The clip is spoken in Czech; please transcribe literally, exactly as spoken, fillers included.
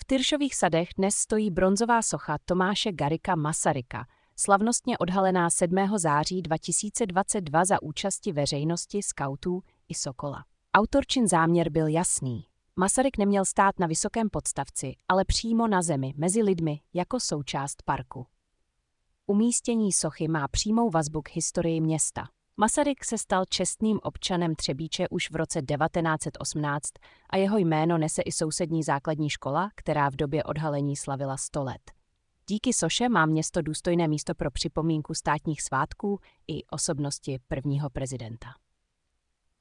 Tyršových sadech dnes stojí bronzová socha Tomáše Garrigua Masaryka, slavnostně odhalená sedmého září dva tisíce dvacet dva za účasti veřejnosti, skautů i Sokola. Autorčin záměr byl jasný. Masaryk neměl stát na vysokém podstavci, ale přímo na zemi, mezi lidmi, jako součást parku. Umístění sochy má přímou vazbu k historii města. Masaryk se stal čestným občanem Třebíče už v roce devatenáct set osmnáct a jeho jméno nese i sousední základní škola, která v době odhalení slavila sto let. Díky soše má město důstojné místo pro připomínku státních svátků i osobnosti prvního prezidenta.